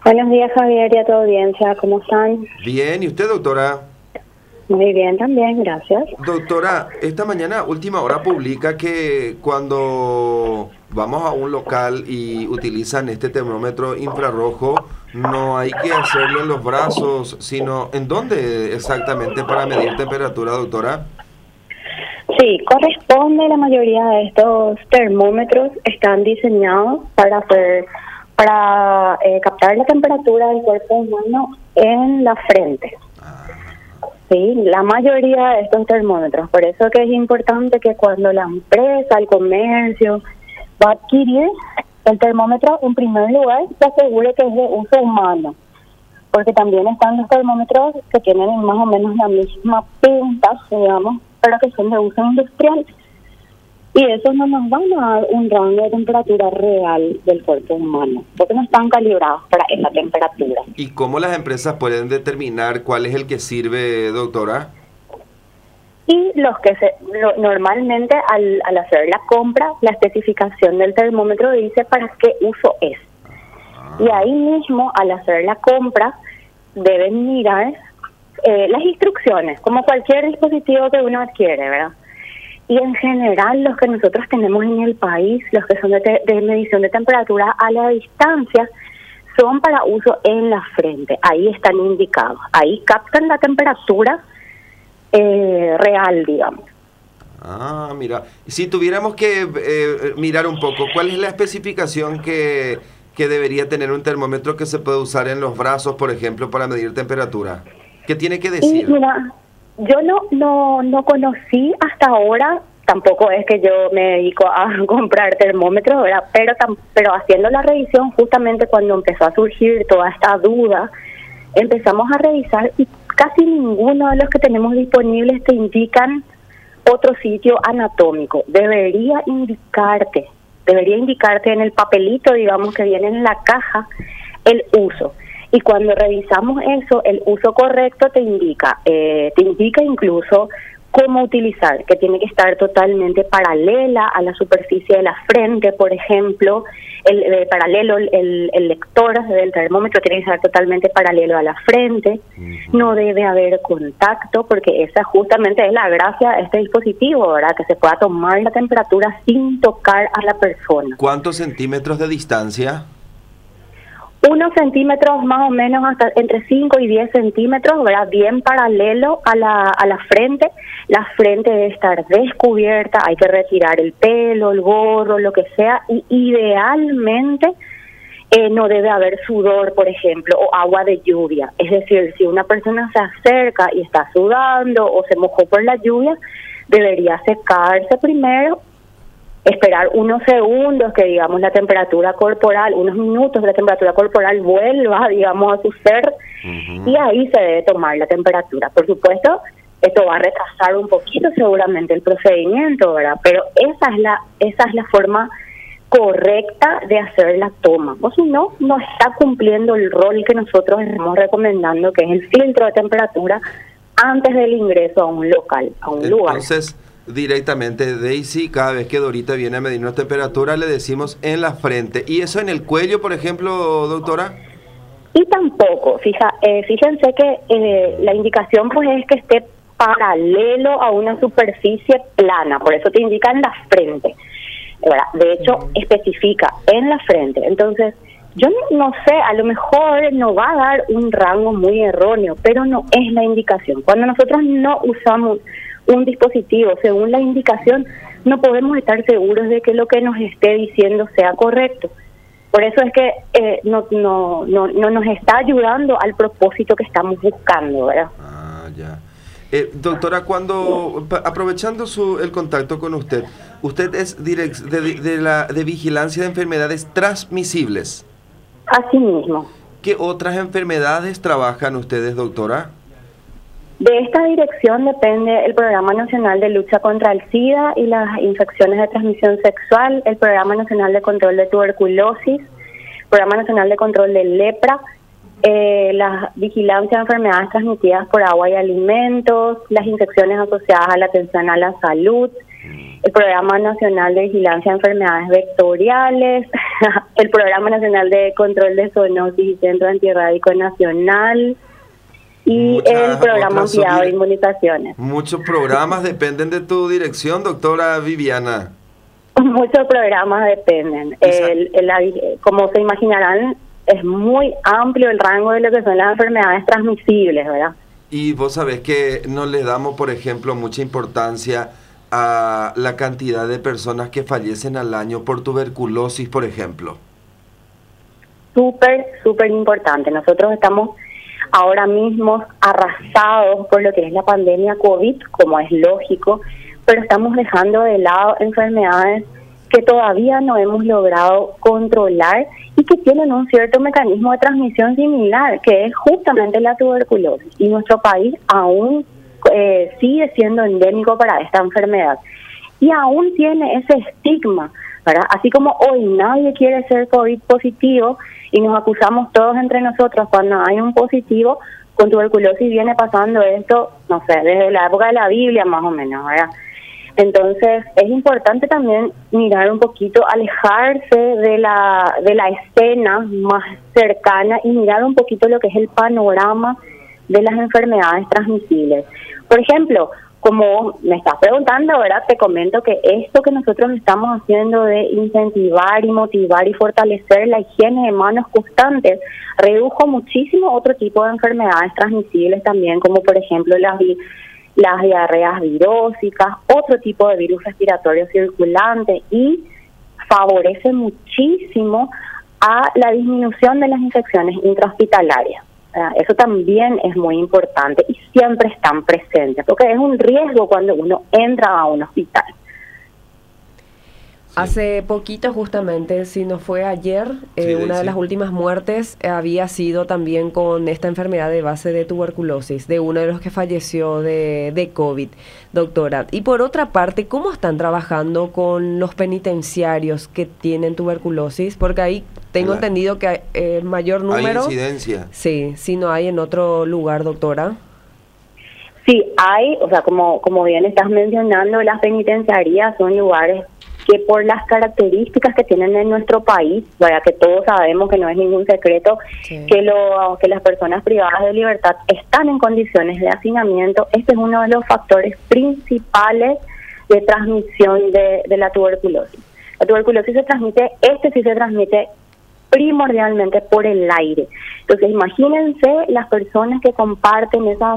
Buenos días, Javier, y a tu audiencia. ¿Cómo están? Bien, ¿y usted, doctora? Muy bien también, gracias. Doctora, esta mañana, última hora, publica que cuando vamos a un local y utilizan este termómetro infrarrojo, no hay que hacerlo en los brazos, sino ¿en dónde exactamente para medir temperatura, doctora? Sí, corresponde. La mayoría de estos termómetros están diseñados para captar la temperatura del cuerpo humano en la frente. Sí, la mayoría de estos termómetros. Por eso que es importante que cuando la empresa, el comercio, va a adquirir el termómetro, en primer lugar, se asegure que es de uso humano. Porque también están los termómetros que tienen más o menos la misma pinta, digamos, pero que son de uso industrial. Y esos no nos van a dar un rango de temperatura real del cuerpo humano, porque no están calibrados para esa temperatura. ¿Y cómo las empresas pueden determinar cuál es el que sirve, doctora? Y normalmente al hacer la compra, la especificación del termómetro dice para qué uso es. Y ahí mismo, al hacer la compra, deben mirar las instrucciones, como cualquier dispositivo que uno adquiere, ¿verdad? Y en general, los que nosotros tenemos en el país, los que son de medición de temperatura a la distancia, son para uso en la frente. Ahí están indicados. Ahí captan la temperatura real, digamos. Ah, mira. Si tuviéramos que mirar un poco, ¿cuál es la especificación que debería tener un termómetro que se puede usar en los brazos, por ejemplo, para medir temperatura? ¿Qué tiene que decir? Y mira, yo no conocí hasta ahora, tampoco es que yo me dedico a comprar termómetros, ¿verdad? Pero haciendo la revisión, justamente cuando empezó a surgir toda esta duda, empezamos a revisar y casi ninguno de los que tenemos disponibles te indican otro sitio anatómico. Debería indicarte en el papelito, digamos, que viene en la caja, el uso. Y cuando revisamos eso, el uso correcto te indica incluso cómo utilizar, que tiene que estar totalmente paralela a la superficie de la frente, por ejemplo, el lector del termómetro tiene que estar totalmente paralelo a la frente, no debe haber contacto, porque esa justamente es la gracia de este dispositivo, ¿verdad? Que se pueda tomar la temperatura sin tocar a la persona. ¿Cuántos centímetros de distancia? Unos centímetros más o menos, hasta entre 5 y 10 centímetros, ¿verdad? Bien paralelo a la frente. La frente debe estar descubierta, hay que retirar el pelo, el gorro, lo que sea, y idealmente no debe haber sudor, por ejemplo, o agua de lluvia. Es decir, si una persona se acerca y está sudando o se mojó por la lluvia, debería secarse primero, esperar unos segundos que, digamos, la temperatura corporal, unos minutos, la temperatura corporal vuelva, digamos, a su ser, y ahí se debe tomar la temperatura. Por supuesto, esto va a retrasar un poquito seguramente el procedimiento, ¿verdad? Pero esa es la forma correcta de hacer la toma. O si no, no está cumpliendo el rol que nosotros estamos recomendando, que es el filtro de temperatura antes del ingreso a un local, a un lugar. Entonces, directamente, Daisy, cada vez que Dorita viene a medirnos temperatura, le decimos en la frente. ¿Y eso en el cuello, por ejemplo, doctora? Y tampoco, fíjense que la indicación pues es que esté paralelo a una superficie plana, por eso te indica en la frente, ¿verdad? De hecho, especifica en la frente. Entonces, yo no sé, a lo mejor no va a dar un rango muy erróneo, pero no es la indicación. Cuando nosotros no usamos un dispositivo según la indicación, no podemos estar seguros de que lo que nos esté diciendo sea correcto. Por eso es que no nos está ayudando al propósito que estamos buscando, ¿verdad? Ah, ya. Doctora, aprovechando el contacto con usted es de vigilancia de enfermedades transmisibles. Así mismo. ¿Qué otras enfermedades trabajan ustedes, doctora? De esta dirección depende el Programa Nacional de Lucha contra el SIDA y las infecciones de transmisión sexual, el Programa Nacional de Control de Tuberculosis, Programa Nacional de Control de Lepra, la vigilancia de enfermedades transmitidas por agua y alimentos, las infecciones asociadas a la atención a la salud, el Programa Nacional de Vigilancia de Enfermedades Vectoriales, el Programa Nacional de Control de Zoonosis y Centro Antirrábico Nacional, y el Programa Ampliado de Inmunizaciones. Muchos programas dependen de tu dirección, doctora Viviana. Muchos programas dependen. Como se imaginarán, es muy amplio el rango de lo que son las enfermedades transmisibles, ¿verdad? Y vos sabés que no le damos, por ejemplo, mucha importancia a la cantidad de personas que fallecen al año por tuberculosis, por ejemplo. Súper importante. Nosotros estamos ahora mismo arrasados por lo que es la pandemia COVID, como es lógico, pero estamos dejando de lado enfermedades que todavía no hemos logrado controlar y que tienen un cierto mecanismo de transmisión similar, que es justamente la tuberculosis. Y nuestro país aún sigue siendo endémico para esta enfermedad. Y aún tiene ese estigma, ¿verdad? Así como hoy nadie quiere ser COVID positivo y nos acusamos todos entre nosotros cuando hay un positivo, con tuberculosis viene pasando esto, no sé, desde la época de la Biblia más o menos, ¿verdad? Entonces es importante también mirar un poquito, alejarse de la escena más cercana y mirar un poquito lo que es el panorama de las enfermedades transmisibles. Por ejemplo, como me estás preguntando, ¿verdad? Te comento que esto que nosotros estamos haciendo de incentivar y motivar y fortalecer la higiene de manos constantes redujo muchísimo otro tipo de enfermedades transmisibles también, como por ejemplo las diarreas virósicas, otro tipo de virus respiratorio circulante, y favorece muchísimo a la disminución de las infecciones intrahospitalarias. Eso también es muy importante y siempre están presentes, porque es un riesgo cuando uno entra a un hospital. Hace poquito, justamente, si no fue ayer, una de las últimas muertes había sido también con esta enfermedad de base de tuberculosis, de uno de los que falleció de COVID, doctora. Y por otra parte, ¿cómo están trabajando con los penitenciarios que tienen tuberculosis? Porque ahí tengo entendido que hay mayor número. ¿Hay incidencia? Sí, si no hay en otro lugar, doctora. Sí, hay, o sea, como bien estás mencionando, las penitenciarías son lugares que por las características que tienen en nuestro país, ¿verdad? Que todos sabemos que no es ningún secreto, sí, que las personas privadas de libertad están en condiciones de hacinamiento. Este es uno de los factores principales de transmisión de la tuberculosis. La tuberculosis sí se transmite primordialmente por el aire. Entonces, imagínense las personas que comparten esas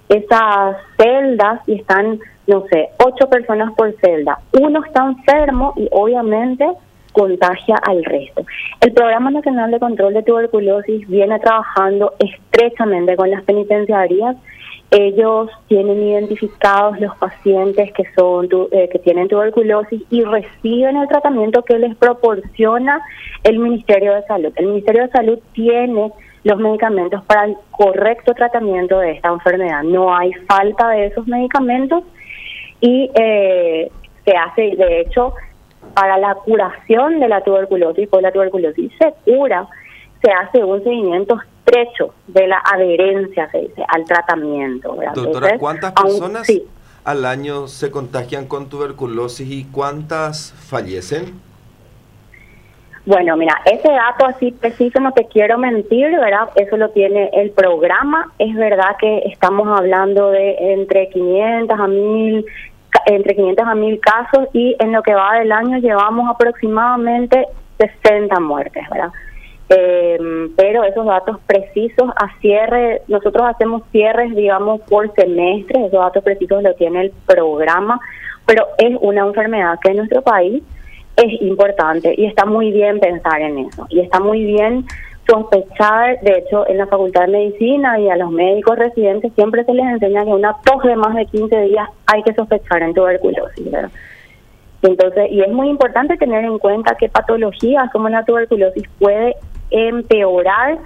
celdas y están, no sé, 8 personas por celda. Uno está enfermo y obviamente contagia al resto. El Programa Nacional de Control de Tuberculosis viene trabajando estrechamente con las penitenciarías. Ellos tienen identificados los pacientes que tienen tuberculosis y reciben el tratamiento que les proporciona el Ministerio de Salud. El Ministerio de Salud tiene los medicamentos para el correcto tratamiento de esta enfermedad. No hay falta de esos medicamentos y se hace, de hecho, para la curación de la tuberculosis, pues la tuberculosis se cura, se hace un seguimiento estrecho de la adherencia, se dice, al tratamiento, ¿verdad? Doctora, entonces, ¿cuántas personas al año se contagian con tuberculosis y cuántas fallecen? Bueno, mira, ese dato así preciso no te quiero mentir, ¿verdad? Eso lo tiene el programa. Es verdad que estamos hablando de entre 500 a 1000 casos y en lo que va del año llevamos aproximadamente 60 muertes, ¿verdad? Pero esos datos precisos a cierre, nosotros hacemos cierres, digamos, por semestre, esos datos precisos lo tiene el programa, pero es una enfermedad que en nuestro país es importante y está muy bien pensar en eso y está muy bien sospechar. De hecho, en la Facultad de Medicina y a los médicos residentes siempre se les enseña que una tos de más de 15 días hay que sospechar en tuberculosis, ¿verdad? Entonces, y es muy importante tener en cuenta que patologías como la tuberculosis puede empeorarse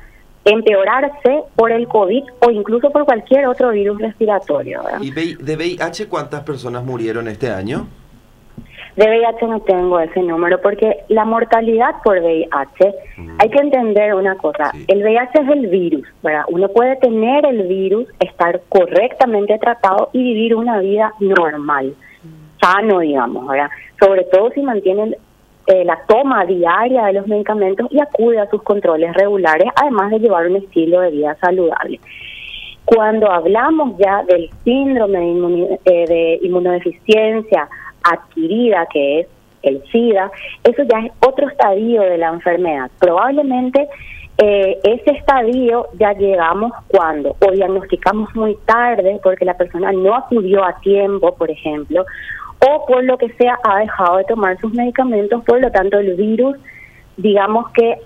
por el COVID o incluso por cualquier otro virus respiratorio, ¿verdad? ¿Y de VIH cuántas personas murieron este año? De VIH no tengo ese número porque la mortalidad por VIH, hay que entender una cosa, el VIH es el virus, ¿verdad? Uno puede tener el virus, estar correctamente tratado y vivir una vida normal. sano, digamos, ¿verdad? Sobre todo si mantienen la toma diaria de los medicamentos y acude a sus controles regulares, además de llevar un estilo de vida saludable. Cuando hablamos ya del síndrome de inmunodeficiencia adquirida, que es el SIDA, eso ya es otro estadio de la enfermedad. Probablemente ese estadio ya llegamos cuando o diagnosticamos muy tarde porque la persona no acudió a tiempo, por ejemplo, o por lo que sea ha dejado de tomar sus medicamentos, por lo tanto el virus, digamos que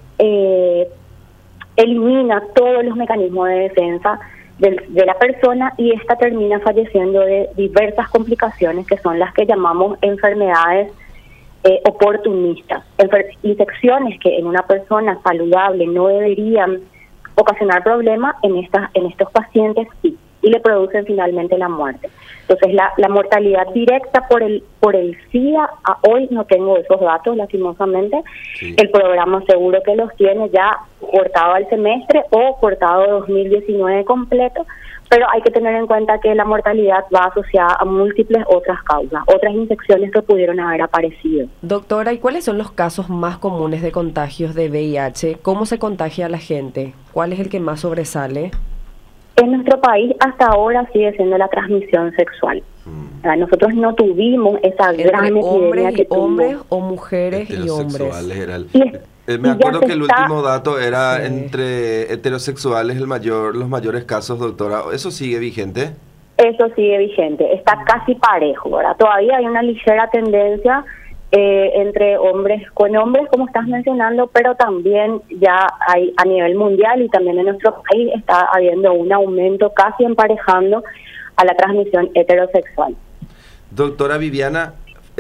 elimina todos los mecanismos de defensa de la persona y esta termina falleciendo de diversas complicaciones que son las que llamamos enfermedades oportunistas, infecciones que en una persona saludable no deberían ocasionar problemas, en estos pacientes sí, y le producen finalmente la muerte. Entonces la mortalidad directa por el SIDA, hoy no tengo esos datos lastimosamente, sí. El programa seguro que los tiene ya cortado al semestre o cortado 2019 completo, pero hay que tener en cuenta que la mortalidad va asociada a múltiples otras causas, otras infecciones que pudieron haber aparecido. Doctora, ¿y cuáles son los casos más comunes de contagios de VIH? ¿Cómo se contagia la gente? ¿Cuál es el que más sobresale? En nuestro país hasta ahora sigue siendo la transmisión sexual. Nosotros no tuvimos esa gran epidemia que tuvo. ¿Hombres o mujeres y hombres? Me acuerdo que el último dato era entre heterosexuales los mayores casos, doctora. ¿Eso sigue vigente? Eso sigue vigente, está casi parejo, ¿verdad? Todavía hay una ligera tendencia entre hombres con hombres, como estás mencionando, pero también ya hay a nivel mundial y también en nuestro país está habiendo un aumento casi emparejando a la transmisión heterosexual. Doctora Viviana,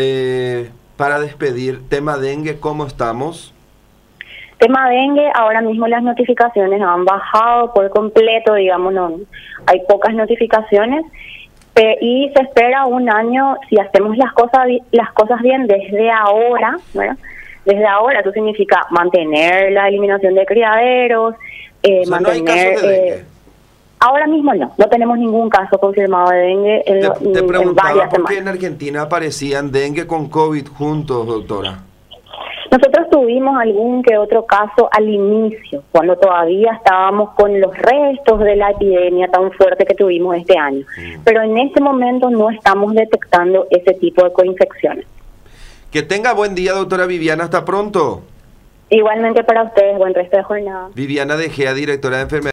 para despedir, tema dengue, ¿cómo estamos? Tema dengue, ahora mismo las notificaciones han bajado por completo, digamos, no hay pocas notificaciones, y se espera un año, si hacemos las cosas bien desde ahora, ¿verdad? Desde ahora, eso significa mantener la eliminación de criaderos, ¿no hay casos de dengue? Ahora mismo no tenemos ningún caso confirmado de dengue te preguntaba por qué en Argentina aparecían dengue con COVID juntos, doctora. Nosotros tuvimos algún que otro caso al inicio, cuando todavía estábamos con los restos de la epidemia tan fuerte que tuvimos este año. Pero en este momento no estamos detectando ese tipo de coinfecciones. Que tenga buen día, doctora Viviana. Hasta pronto. Igualmente para ustedes, buen resto de jornada. Viviana De Gea, directora de enfermedades.